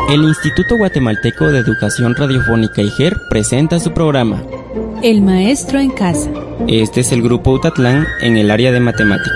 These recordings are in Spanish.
El Instituto Guatemalteco de Educación Radiofónica IGER presenta su programa El Maestro en Casa. Este es el Grupo Utatlán en el área de matemática.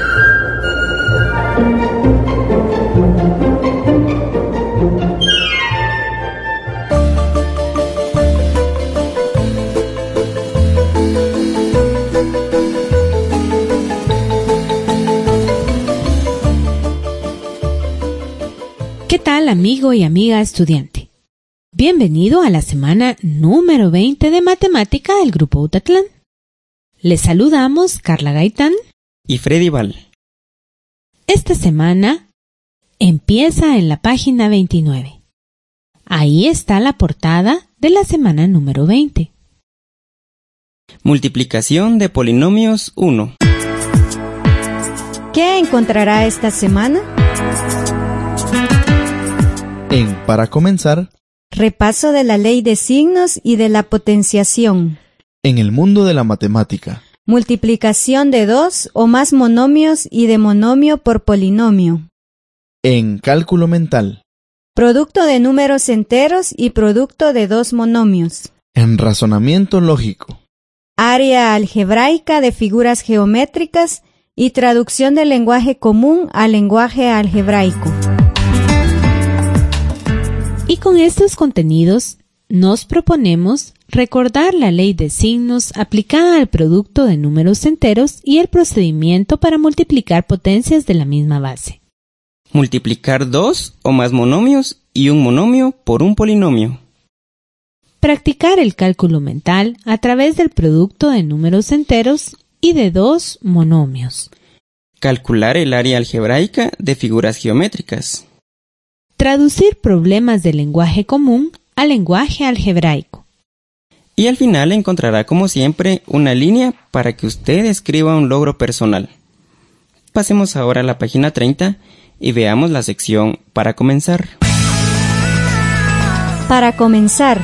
¿Qué tal, amigo y amiga estudiante? Bienvenido a la semana número 20 de matemática del Grupo Utatlán. Les saludamos Carla Gaitán y Freddy Val. Esta semana empieza en la página 29. Ahí está la portada de la semana número 20. Multiplicación de polinomios 1. ¿Qué encontrará esta semana? Para comenzar, repaso de la ley de signos y de la potenciación. En el mundo de la matemática, Multiplicación de dos o más monomios y de monomio por polinomio. En cálculo mental, Producto de números enteros y producto de dos monomios. en razonamiento lógico, Área algebraica de figuras geométricas y traducción del lenguaje común al lenguaje algebraico. Y con estos contenidos nos proponemos recordar la ley de signos aplicada al producto de números enteros y el procedimiento para multiplicar potencias de la misma base. Multiplicar dos o más monomios y un monomio por un polinomio. Practicar el cálculo mental a través del producto de números enteros y de dos monomios. Calcular el área algebraica de figuras geométricas. Traducir problemas del lenguaje común al lenguaje algebraico. Y al final encontrará como siempre una línea para que usted escriba un logro personal. Pasemos ahora a la página 30 y veamos la sección para comenzar. Para comenzar,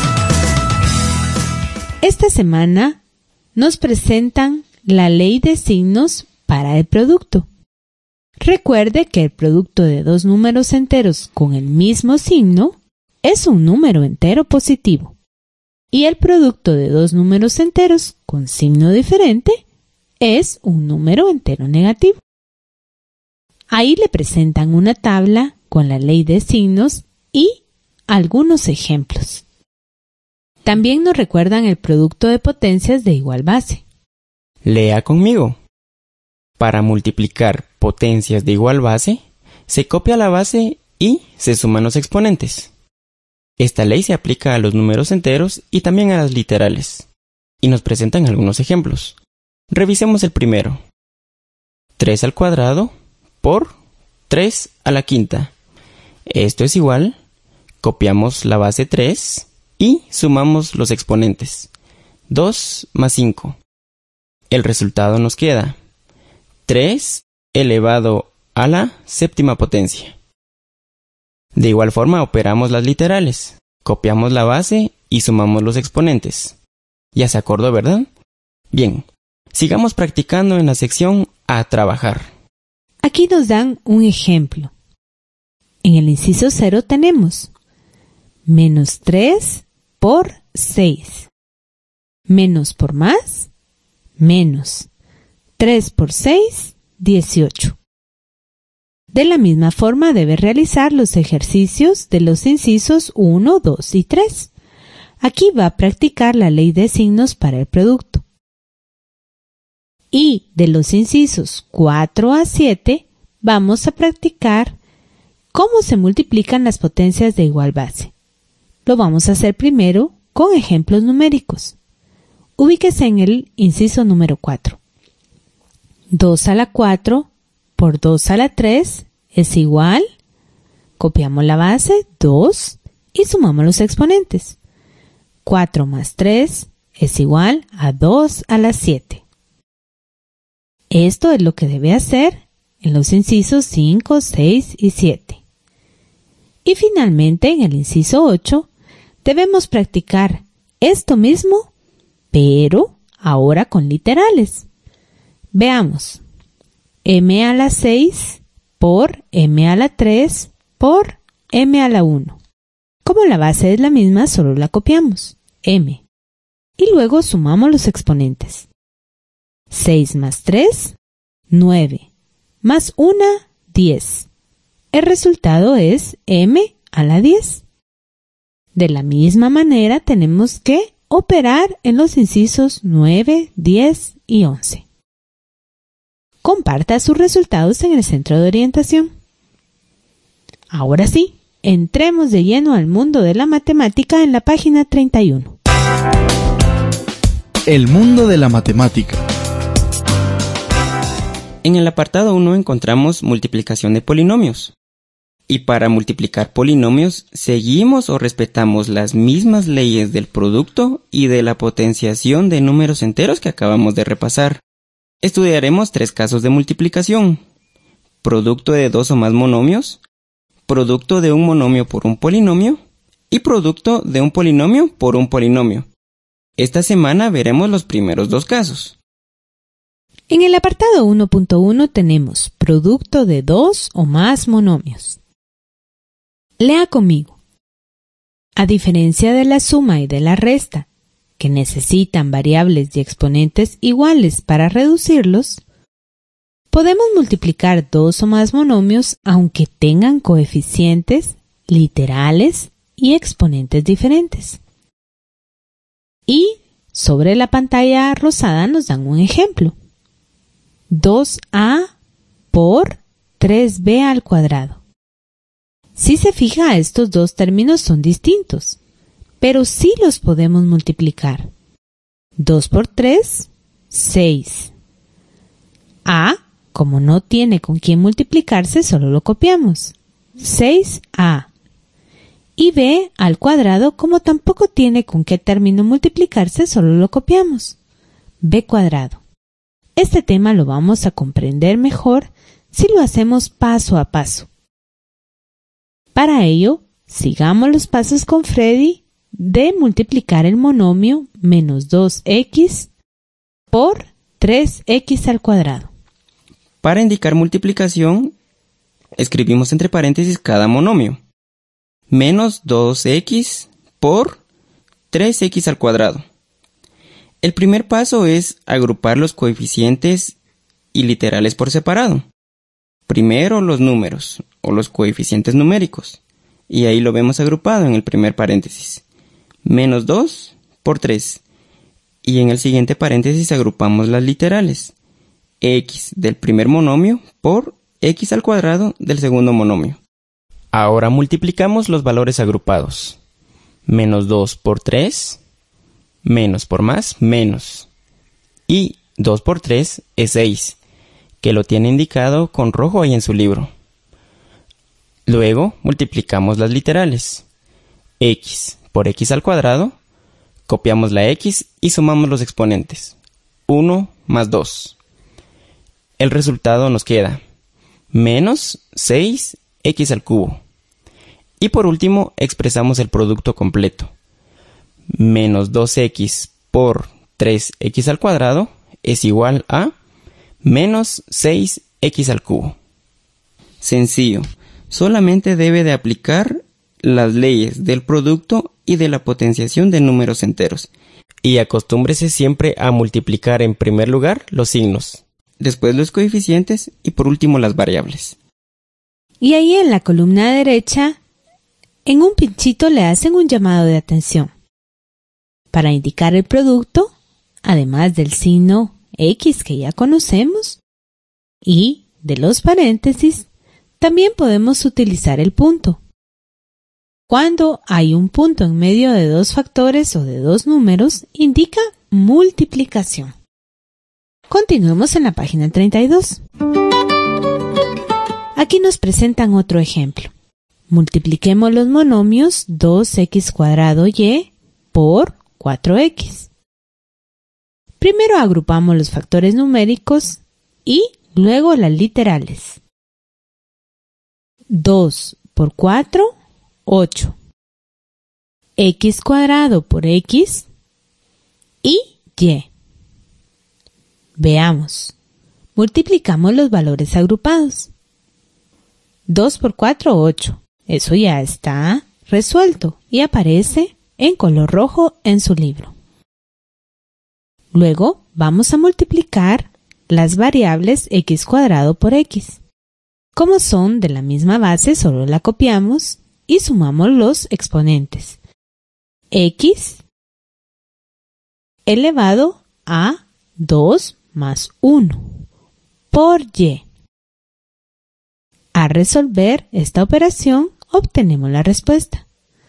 Esta semana nos presentan la ley de signos para el producto. Recuerde que el producto de dos números enteros con el mismo signo es un número entero positivo y el producto de dos números enteros con signo diferente es un número entero negativo. Ahí le presentan una tabla con la ley de signos y algunos ejemplos. También nos recuerdan el producto de potencias de igual base. Lea conmigo. Para multiplicar potencias de igual base, se copia la base y se suman los exponentes. Esta ley se aplica a los números enteros y también a las literales. Y nos presentan algunos ejemplos. Revisemos el primero. 3 al cuadrado por 3 a la quinta. Esto es igual. Copiamos la base 3 y sumamos los exponentes. 2 más 5. El resultado nos queda 3 elevado a la séptima potencia. De igual forma operamos las literales. Copiamos la base y sumamos los exponentes. Ya se acordó, ¿verdad? Bien, sigamos practicando en la sección a trabajar. Aquí nos dan un ejemplo. En el inciso 0 tenemos menos 3 por 6. Menos por más, menos. 3 por 6, 18. De la misma forma debe realizar los ejercicios de los incisos 1, 2 y 3. Aquí va a practicar la ley de signos para el producto. Y de los incisos 4 a 7 vamos a practicar cómo se multiplican las potencias de igual base. Lo vamos a hacer primero con ejemplos numéricos. Ubíquese en el inciso número 4. 2 a la 4 por 2 a la 3 es igual. Copiamos la base 2 y sumamos los exponentes. 4 más 3 es igual a 2 a la 7. Esto es lo que debe hacer en los incisos 5, 6 y 7. Y finalmente en el inciso 8 debemos practicar esto mismo, pero ahora con literales. Veamos. M a la 6 por M a la 3 por M a la 1. Como la base es la misma, solo la copiamos, m, y luego sumamos los exponentes. 6 más 3, 9, más 1, 10. El resultado es m a la 10. De la misma manera tenemos que operar en los incisos 9, 10 y 11. Comparta sus resultados en el centro de orientación. Ahora sí, entremos de lleno al mundo de la matemática en la página 31. El mundo de la matemática. En el apartado 1 encontramos multiplicación de polinomios. Y para multiplicar polinomios, seguimos o respetamos las mismas leyes del producto y de la potenciación de números enteros que acabamos de repasar. Estudiaremos 3 casos de multiplicación: producto de 2 o más monomios, producto de un monomio por un polinomio y producto de un polinomio por un polinomio. Esta semana veremos los primeros 2 casos. En el apartado 1.1 tenemos producto de 2 o más monomios. Lea conmigo. A diferencia de la suma y de la resta, que necesitan variables y exponentes iguales para reducirlos, podemos multiplicar 2 o más monomios aunque tengan coeficientes, literales y exponentes diferentes. Y sobre la pantalla rosada nos dan un ejemplo. 2a por 3b al cuadrado. Si se fija, estos 2 términos son distintos, pero sí los podemos multiplicar. 2 por 3, 6. A, como no tiene con quién multiplicarse, solo lo copiamos. 6a. Y b al cuadrado, como tampoco tiene con qué término multiplicarse, solo lo copiamos. b cuadrado. Este tema lo vamos a comprender mejor si lo hacemos paso a paso. Para ello, sigamos los pasos con Freddy de multiplicar el monomio menos 2x por 3x al cuadrado. Para indicar multiplicación, escribimos entre paréntesis cada monomio. Menos 2x por 3x al cuadrado. El primer paso es agrupar los coeficientes y literales por separado. Primero los números o los coeficientes numéricos, y ahí lo vemos agrupado en el primer paréntesis. Menos 2 por 3, y en el siguiente paréntesis agrupamos las literales. X del primer monomio por x al cuadrado del segundo monomio. Ahora multiplicamos los valores agrupados. Menos 2 por 3, menos por más, menos. Y 2 por 3 es 6, que lo tiene indicado con rojo ahí en su libro. Luego multiplicamos las literales. X por x al cuadrado, copiamos la x y sumamos los exponentes. 1 más 2. El resultado nos queda menos 6x al cubo. Y por último expresamos el producto completo. Menos 2x por 3x al cuadrado es igual a menos 6x al cubo. Sencillo, solamente debe de aplicar las leyes del producto y de la potenciación de números enteros. Y acostúmbrese siempre a multiplicar en primer lugar los signos, después los coeficientes y por último las variables. Y ahí en la columna derecha, en un pinchito le hacen un llamado de atención. Para indicar el producto, además del signo X que ya conocemos, y de los paréntesis, también podemos utilizar el punto. Cuando hay un punto en medio de 2 factores o de 2 números, indica multiplicación. Continuemos en la página 32. Aquí nos presentan otro ejemplo. Multipliquemos los monomios 2x cuadrado y por 4x. Primero agrupamos los factores numéricos y luego las literales. 2 por 4, 8. X cuadrado por x y y. Veamos. Multiplicamos los valores agrupados. 2 por 4, 8. Eso ya está resuelto y aparece en color rojo en su libro. Luego vamos a multiplicar las variables x cuadrado por x. Como son de la misma base, solo la copiamos y sumamos los exponentes. X elevado a 2 más 1 por y. Al resolver esta operación, obtenemos la respuesta.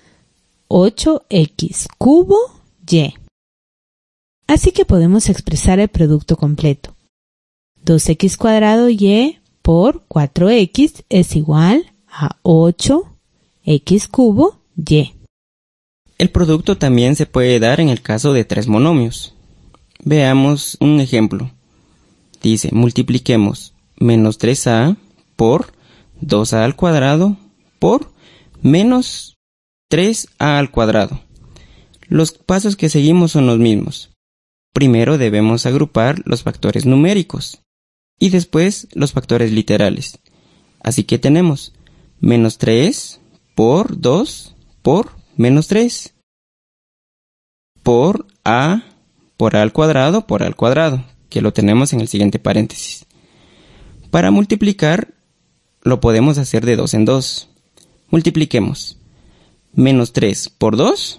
8x cubo y. Así que podemos expresar el producto completo. 2x cuadrado y por 4x es igual a 8x cubo y. El producto también se puede dar en el caso de tres monomios. Veamos un ejemplo. Dice, multipliquemos menos 3a por 2a al cuadrado por menos 3a al cuadrado. Los pasos que seguimos son los mismos. Primero debemos agrupar los factores numéricos y después los factores literales. Así que tenemos menos 3 por 2 por menos 3 por a al cuadrado, que lo tenemos en el siguiente paréntesis. Para multiplicar, lo podemos hacer de 2 en 2. Multipliquemos. Menos 3 por 2,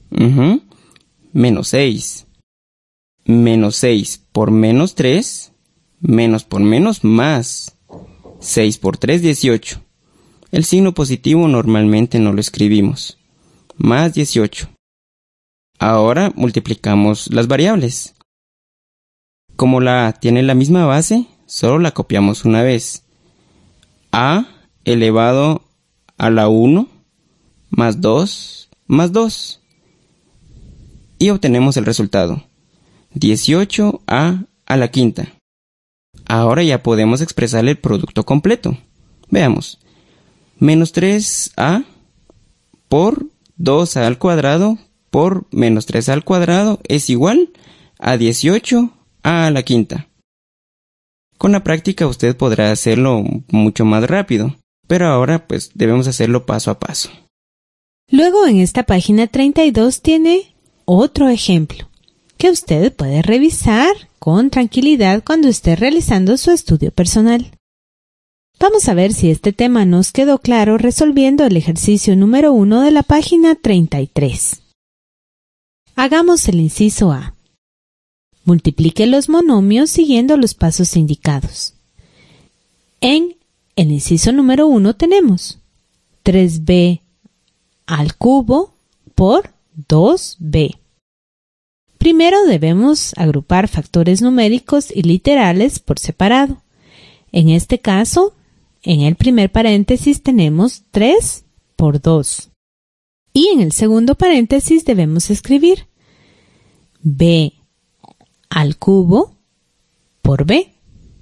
menos 6. Menos 6 por menos 3, menos por menos más. 6 por 3, 18. El signo positivo normalmente no lo escribimos. Más 18. Ahora multiplicamos las variables. Como la A tiene la misma base, solo la copiamos una vez. A elevado a la 1 más 2 más 2. Y obtenemos el resultado. 18a a la quinta. Ahora ya podemos expresar el producto completo. Veamos. Menos 3a por 2a al cuadrado por menos 3a al cuadrado es igual a 18a a la quinta. Con la práctica usted podrá hacerlo mucho más rápido, pero ahora pues debemos hacerlo paso a paso. Luego en esta página 32 tiene otro ejemplo que usted puede revisar con tranquilidad cuando esté realizando su estudio personal. Vamos a ver si este tema nos quedó claro resolviendo el ejercicio número 1 de la página 33. Hagamos el inciso A. Multiplique los monomios siguiendo los pasos indicados. En el inciso número 1 tenemos 3b al cubo por 2b. Primero debemos agrupar factores numéricos y literales por separado. En este caso, en el primer paréntesis tenemos 3 por 2. Y en el segundo paréntesis debemos escribir b al cubo por b.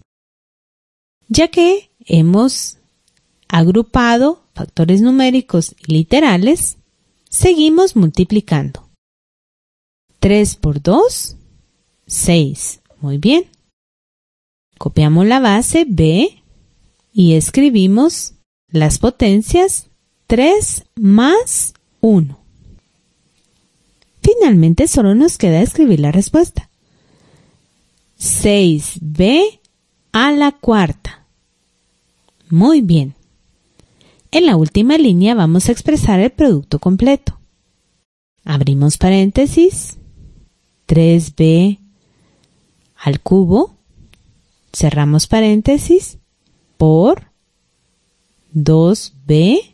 Ya que hemos agrupado factores numéricos y literales, seguimos multiplicando. 3 por 2, 6. Muy bien. Copiamos la base b y escribimos las potencias 3 más 1. Finalmente solo nos queda escribir la respuesta. 6b a la cuarta. Muy bien. En la última línea vamos a expresar el producto completo. Abrimos paréntesis. 3b al cubo, cerramos paréntesis, por 2b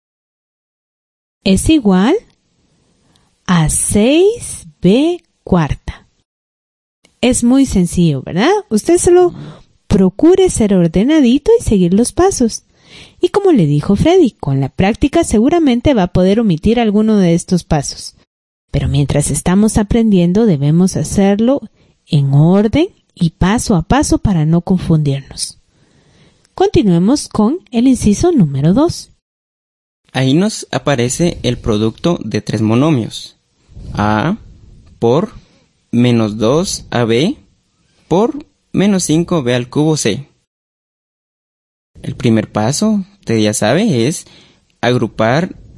es igual a 6b cuarta. Es muy sencillo, ¿verdad? Usted solo procure ser ordenadito y seguir los pasos. Y como le dijo Freddy, con la práctica seguramente va a poder omitir alguno de estos pasos. Pero mientras estamos aprendiendo debemos hacerlo en orden y paso a paso para no confundirnos. Continuemos con el inciso número 2. Ahí nos aparece el producto de tres monomios. A por menos 2ab por menos 5b al cubo c. El primer paso, usted ya sabe, es agrupar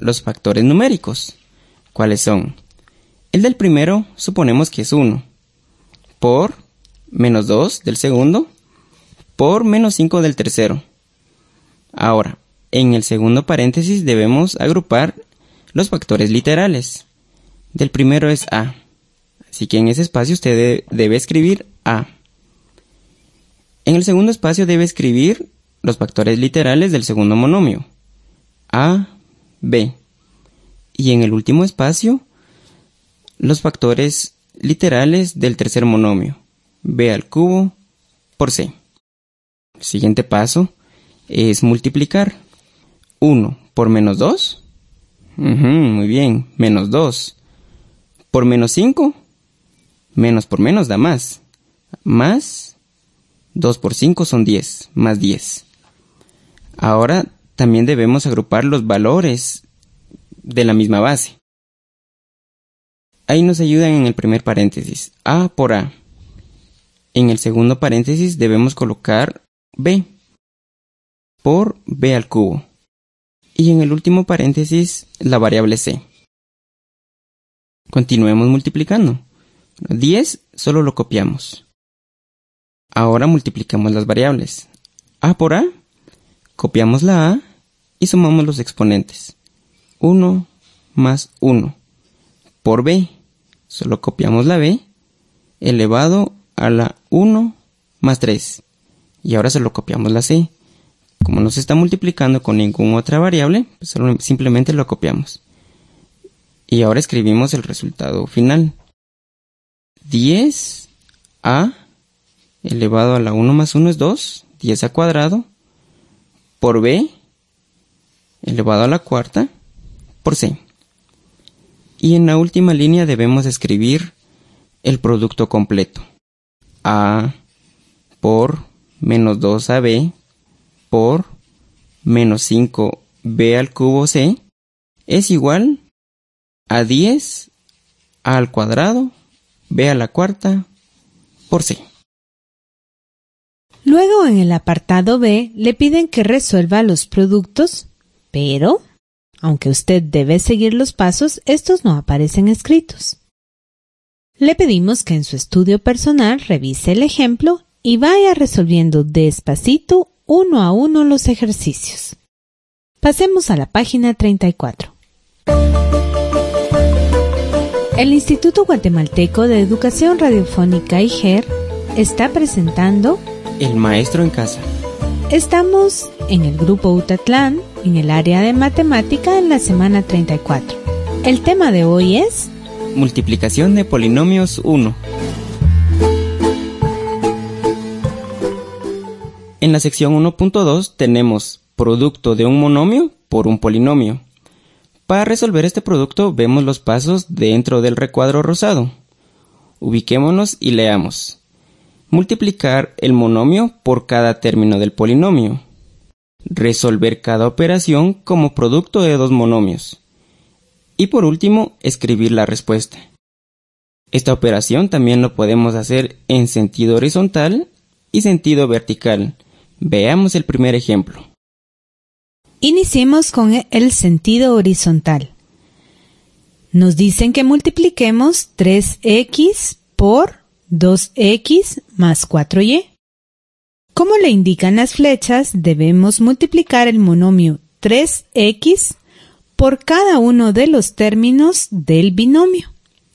los factores numéricos. ¿Cuáles son? El del primero suponemos que es 1, por menos 2 del segundo, por menos 5 del tercero. Ahora, en el segundo paréntesis debemos agrupar los factores literales. Del primero es a, así que en ese espacio usted debe escribir a. En el segundo espacio debe escribir los factores literales del segundo monomio, a, b. Y en el último espacio, los factores literales del tercer monomio, b al cubo por c. El siguiente paso es multiplicar. 1 por menos 2. Muy bien, menos 2. Por menos 5. Menos por menos da más. Más 2 por 5 son 10, más 10. Ahora también debemos agrupar los valores de la misma base. Ahí nos ayudan en el primer paréntesis, a por a. En el segundo paréntesis debemos colocar b por b al cubo. Y en el último paréntesis la variable c. Continuemos multiplicando. 10 solo lo copiamos. Ahora multiplicamos las variables. A por a, copiamos la a y sumamos los exponentes. 1 más 1. Por b, solo copiamos la b, elevado a la 1 más 3. Y ahora solo copiamos la c. Como no se está multiplicando con ninguna otra variable, pues simplemente lo copiamos. Y ahora escribimos el resultado final. 10a elevado a la 1 más 1 es 2, 10 al cuadrado, por b elevado a la cuarta, por c. Y en la última línea debemos escribir el producto completo. A por menos 2ab por menos 5b al cubo c es igual a 10 al cuadrado b a la cuarta por c. Luego en el apartado B le piden que resuelva los productos, pero, aunque usted debe seguir los pasos, estos no aparecen escritos. Le pedimos que en su estudio personal revise el ejemplo y vaya resolviendo despacito uno a uno los ejercicios. Pasemos a la página 34. El Instituto Guatemalteco de Educación Radiofónica IGER está presentando El maestro en casa. Estamos en el grupo Utatlán, en el área de matemática, en la semana 34. El tema de hoy es multiplicación de polinomios 1. En la sección 1.2 tenemos producto de un monomio por un polinomio. Para resolver este producto vemos los pasos dentro del recuadro rosado. Ubiquémonos y leamos. Multiplicar el monomio por cada término del polinomio. Resolver cada operación como producto de dos monomios. Y por último, escribir la respuesta. Esta operación también lo podemos hacer en sentido horizontal y sentido vertical. Veamos el primer ejemplo. Iniciemos con el sentido horizontal. Nos dicen que multipliquemos 3x por 2x más 4y. Como le indican las flechas, debemos multiplicar el monomio 3x por cada uno de los términos del binomio.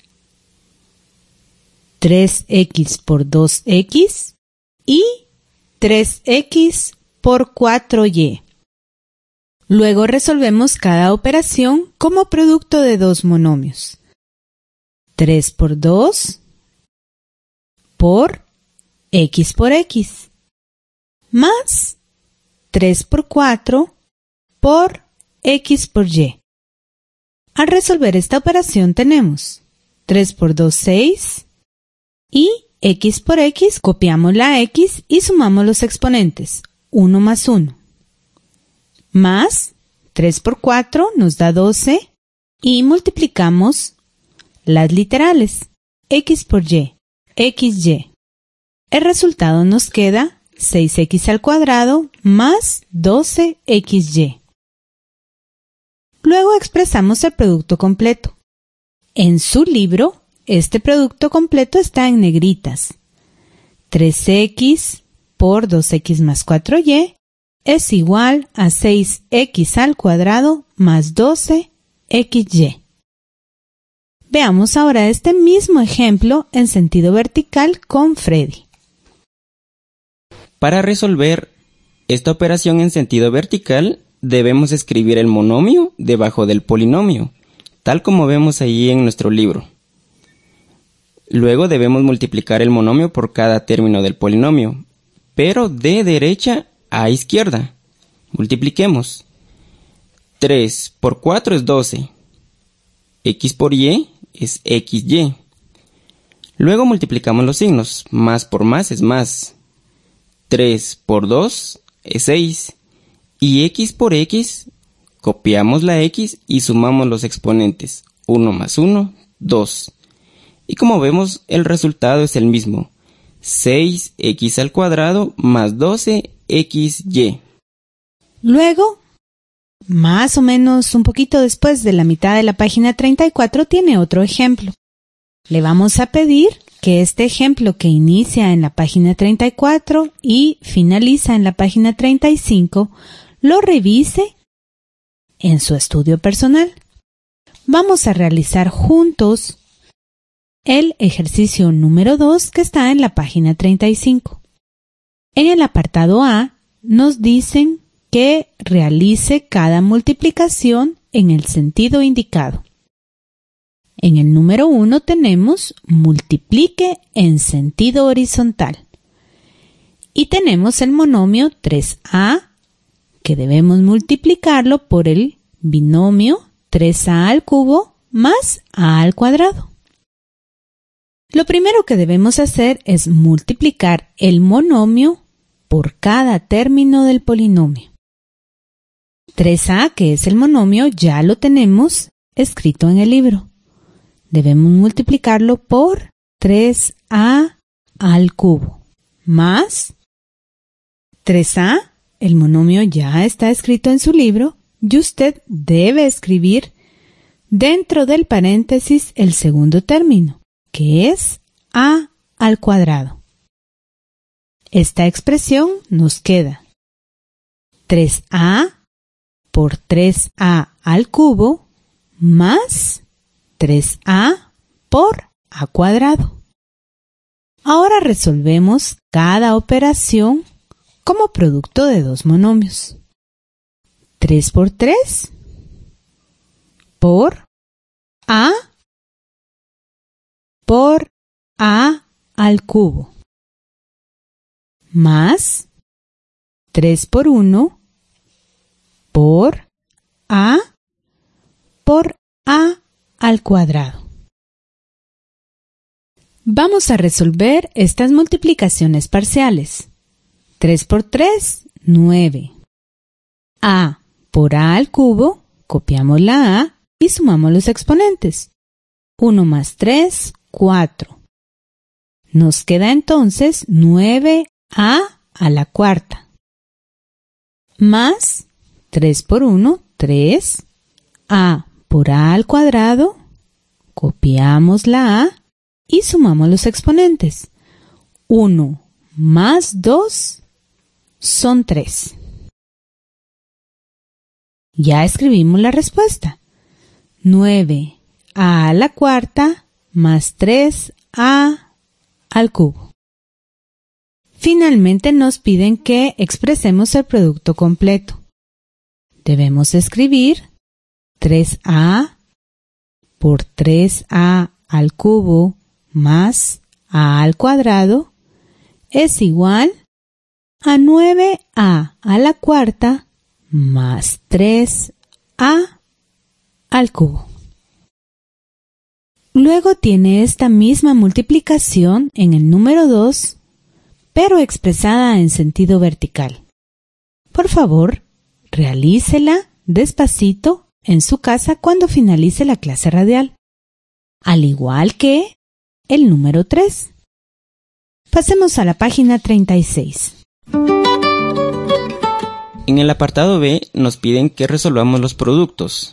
3x por 2x y 3x por 4y. Luego resolvemos cada operación como producto de dos monomios. 3 por 2 por x más 3 por 4 por x por y. Al resolver esta operación tenemos 3 por 2, 6 y x por x, copiamos la x y sumamos los exponentes, 1 más 1. Más 3 por 4 nos da 12 y multiplicamos las literales, x por y, xy. El resultado nos queda 6x al cuadrado más 12xy. Luego expresamos el producto completo. En su libro, este producto completo está en negritas. 3x por 2x más 4y es igual a 6x al cuadrado más 12xy. Veamos ahora este mismo ejemplo en sentido vertical con Freddy. Para resolver esta operación en sentido vertical, debemos escribir el monomio debajo del polinomio, tal como vemos ahí en nuestro libro. Luego debemos multiplicar el monomio por cada término del polinomio, pero de derecha a izquierda. Multipliquemos. 3 por 4 es 12. X por Y es XY. Luego multiplicamos los signos. Más por más es más. 3 por 2 es 6. Y X por X, copiamos la X y sumamos los exponentes. 1 más 1, 2. Y como vemos, el resultado es el mismo. 6x al cuadrado más 12xy. Luego, más o menos un poquito después de la mitad de la página 34, tiene otro ejemplo. Le vamos a pedir que este ejemplo que inicia en la página 34 y finaliza en la página 35, lo revise en su estudio personal. Vamos a realizar juntos el ejercicio número 2 que está en la página 35. En el apartado A nos dicen que realice cada multiplicación en el sentido indicado. En el número 1 tenemos multiplique en sentido horizontal. Y tenemos el monomio 3a, que debemos multiplicarlo por el binomio 3a al cubo más a al cuadrado. Lo primero que debemos hacer es multiplicar el monomio por cada término del polinomio. 3a, que es el monomio, ya lo tenemos escrito en el libro. Debemos multiplicarlo por 3a al cubo más 3a, el monomio ya está escrito en su libro y usted debe escribir dentro del paréntesis el segundo término, que es a al cuadrado. Esta expresión nos queda 3a por 3a al cubo más 3a por a cuadrado. Ahora resolvemos cada operación como producto de dos monomios. 3 por 3 por a al cubo más 3 por 1 por a al cuadrado. Vamos a resolver estas multiplicaciones parciales. 3 por 3, 9. A por a al cubo, copiamos la a y sumamos los exponentes. 1 más 3, 4. Nos queda entonces 9a a la cuarta. Más 3 por 1, 3. A por a al cuadrado, copiamos la a y sumamos los exponentes. 1 más 2 son 3. Ya escribimos la respuesta. 9a a la cuarta más 3a al cubo. Finalmente nos piden que expresemos el producto completo. Debemos escribir 3a por 3a al cubo más a al cuadrado es igual a 9a a la cuarta más 3a al cubo. Luego tiene esta misma multiplicación en el número 2, pero expresada en sentido vertical. Por favor, realícela despacito en su casa cuando finalice la clase radial, al igual que el número 3. Pasemos a la página 36. En el apartado B nos piden que resolvamos los productos.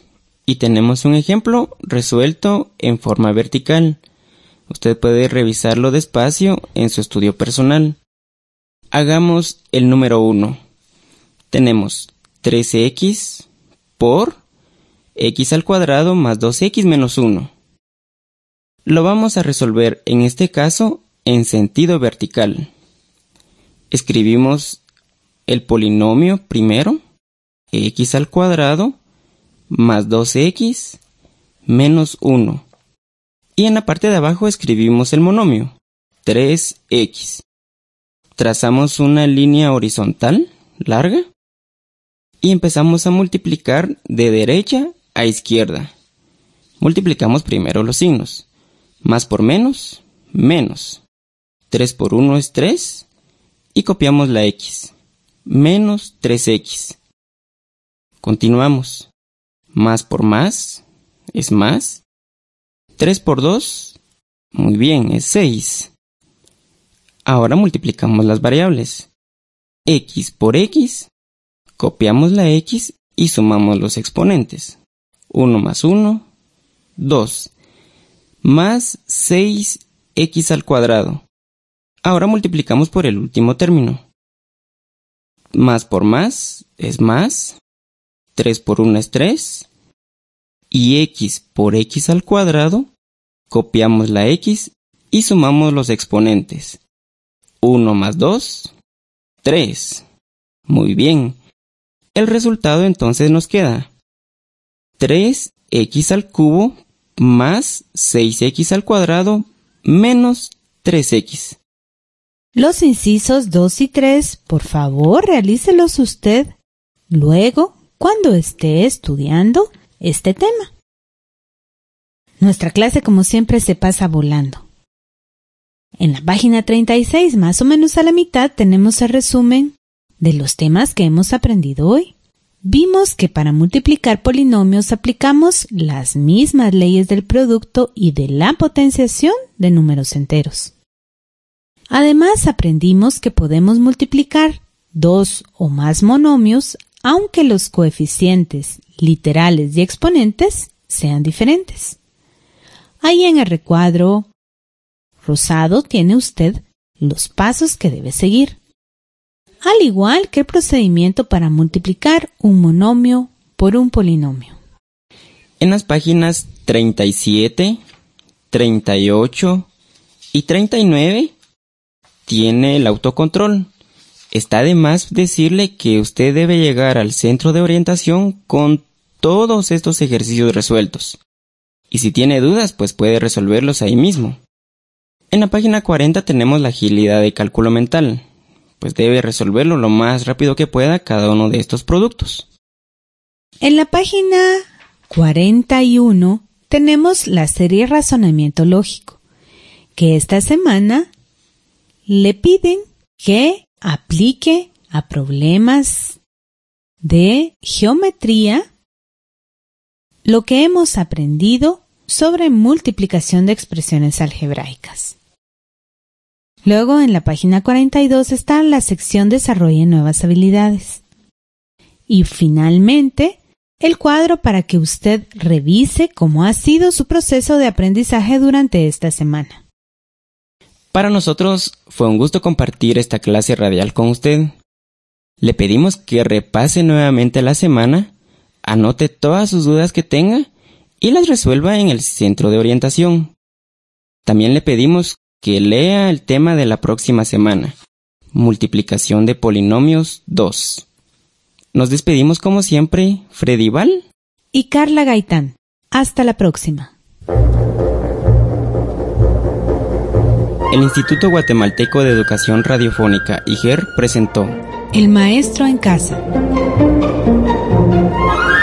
Y tenemos un ejemplo resuelto en forma vertical. Usted puede revisarlo despacio en su estudio personal. Hagamos el número 1. Tenemos 3x por x al cuadrado más 2x menos 1. Lo vamos a resolver en este caso en sentido vertical. Escribimos el polinomio primero, x al cuadrado más 2x menos 1. Y en la parte de abajo escribimos el monomio, 3x. Trazamos una línea horizontal larga y empezamos a multiplicar de derecha a izquierda. Multiplicamos primero los signos. Más por menos, menos. 3 por 1 es 3 y copiamos la x. Menos 3x. Continuamos. Más por más es más. 3 por 2, muy bien, es 6. Ahora multiplicamos las variables. X por x, copiamos la x y sumamos los exponentes. 1 más 1, 2. Más 6x al cuadrado. Ahora multiplicamos por el último término. Más por más es más. 3 por 1 es 3. Y x por x al cuadrado, copiamos la x y sumamos los exponentes. 1 más 2, 3. Muy bien. El resultado entonces nos queda 3x al cubo más 6x al cuadrado menos 3x. Los incisos 2 y 3, por favor, realícelos usted luego cuando esté estudiando este tema. Nuestra clase, como siempre, se pasa volando. En la página 36, más o menos a la mitad, tenemos el resumen de los temas que hemos aprendido hoy. Vimos que para multiplicar polinomios aplicamos las mismas leyes del producto y de la potenciación de números enteros. Además, aprendimos que podemos multiplicar dos o más monomios aunque los coeficientes literales y exponentes sean diferentes. Ahí en el recuadro rosado tiene usted los pasos que debe seguir, al igual que el procedimiento para multiplicar un monomio por un polinomio. En las páginas 37, 38 y 39 tiene el autocontrol. Está de más decirle que usted debe llegar al centro de orientación con todos estos ejercicios resueltos. Y si tiene dudas, pues puede resolverlos ahí mismo. En la página 40 tenemos la agilidad de cálculo mental, pues debe resolverlo lo más rápido que pueda cada uno de estos productos. En la página 41 tenemos la serie razonamiento lógico, que esta semana le piden que aplique a problemas de geometría lo que hemos aprendido sobre multiplicación de expresiones algebraicas. Luego, en la página 42 está la sección Desarrolle nuevas habilidades. Y finalmente, el cuadro para que usted revise cómo ha sido su proceso de aprendizaje durante esta semana. Para nosotros fue un gusto compartir esta clase radial con usted. Le pedimos que repase nuevamente la semana, anote todas sus dudas que tenga y las resuelva en el centro de orientación. También le pedimos que lea el tema de la próxima semana, multiplicación de polinomios 2. Nos despedimos como siempre, Freddy Val y Carla Gaitán. Hasta la próxima. El Instituto Guatemalteco de Educación Radiofónica, IGER, presentó El maestro en casa.